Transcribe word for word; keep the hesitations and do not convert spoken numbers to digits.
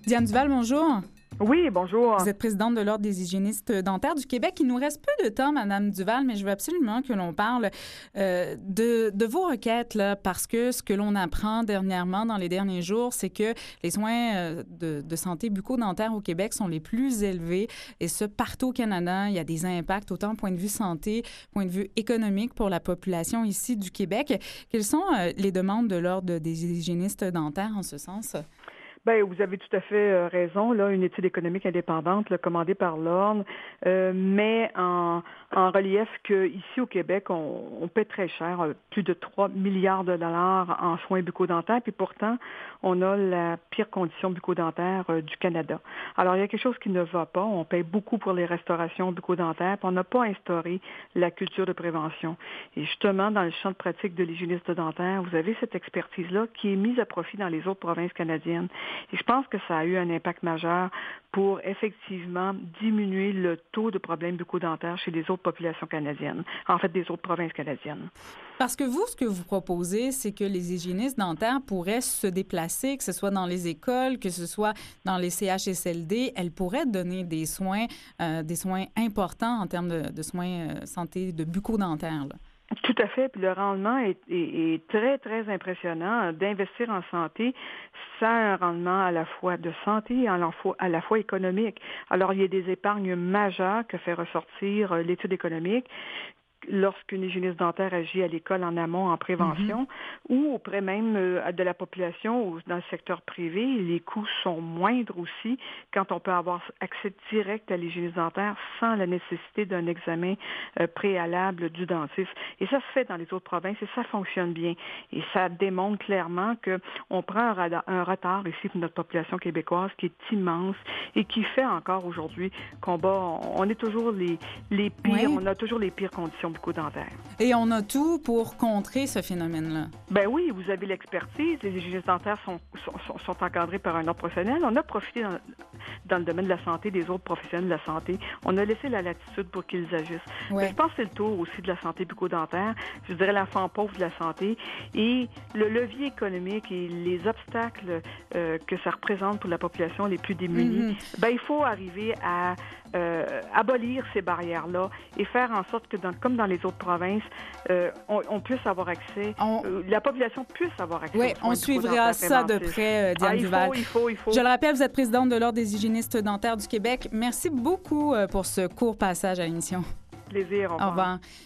Diane Duval, bonjour. Oui, bonjour. Vous êtes présidente de l'Ordre des hygiénistes dentaires du Québec. Il nous reste peu de temps, Madame Duval, mais je veux absolument que l'on parle euh, de, de vos requêtes, là, parce que ce que l'on apprend dernièrement, dans les derniers jours, c'est que les soins euh, de, de santé bucco-dentaire au Québec sont les plus élevés, et ce, partout au Canada. Il y a des impacts, autant point de vue santé, point de vue économique pour la population ici du Québec. Quelles sont euh, les demandes de l'Ordre des hygiénistes dentaires en ce sens? Bien, vous avez tout à fait raison. Là, une étude économique indépendante là, commandée par l'Ordre euh, met en, en relief qu'ici au Québec, on, on paie très cher, plus de trois milliards de dollars en soins bucco-dentaires, puis pourtant, on a la pire condition bucco-dentaire euh, du Canada. Alors, il y a quelque chose qui ne va pas. On paye beaucoup pour les restaurations bucco-dentaires, puis on n'a pas instauré la culture de prévention. Et justement, dans le champ de pratique de l'hygiéniste dentaire, vous avez cette expertise-là qui est mise à profit dans les autres provinces canadiennes. Et je pense que ça a eu un impact majeur pour effectivement diminuer le taux de problèmes bucco-dentaires chez les autres populations canadiennes, en fait des autres provinces canadiennes. Parce que vous, ce que vous proposez, c'est que les hygiénistes dentaires pourraient se déplacer, que ce soit dans les écoles, que ce soit dans les C H S L D, elles pourraient donner des soins, euh, des soins importants en termes de, de soins euh, santé de bucco-dentaire, là. Tout à fait. Puis le rendement est, est, est très, très impressionnant. D'investir en santé, ça a un rendement à la fois de santé et à la fois, à la fois économique. Alors, il y a des épargnes majeures que fait ressortir l'étude économique lorsqu'une hygiéniste dentaire agit à l'école en amont, en prévention, mm-hmm. ou auprès même euh, de la population ou dans le secteur privé, les coûts sont moindres aussi quand on peut avoir accès direct à l'hygiéniste dentaire sans la nécessité d'un examen euh, préalable du dentiste. Et ça se fait dans les autres provinces et ça fonctionne bien. Et ça démontre clairement qu'on prend un, radar, un retard ici pour notre population québécoise qui est immense et qui fait encore aujourd'hui qu'on bat, on est toujours les, les pires, oui. on a toujours les pires conditions bucco-dentaires. Et on a tout pour contrer ce phénomène-là. Ben oui, vous avez l'expertise. Les hygiénistes dentaires sont, sont, sont encadrés par un ordre professionnel. On a profité dans, dans le domaine de la santé des autres professionnels de la santé. On a laissé la latitude pour qu'ils agissent. Ouais. Je pense que c'est le tour aussi de la santé bucco-dentaire. Je dirais l'enfant pauvre de la santé. Et le levier économique et les obstacles euh, que ça représente pour la population les plus démunis, mm-hmm. ben il faut arriver à euh, abolir ces barrières-là et faire en sorte que, dans, comme dans les autres provinces, euh, on, on puisse avoir accès, on... euh, la population puisse avoir accès. Oui, on suivra ça de près, euh, Diane ah, il Duval. Faut, il faut, il faut. Je le rappelle, vous êtes présidente de l'Ordre des hygiénistes dentaires du Québec. Merci beaucoup euh, pour ce court passage à l'émission. Plaisir, au revoir. Au revoir.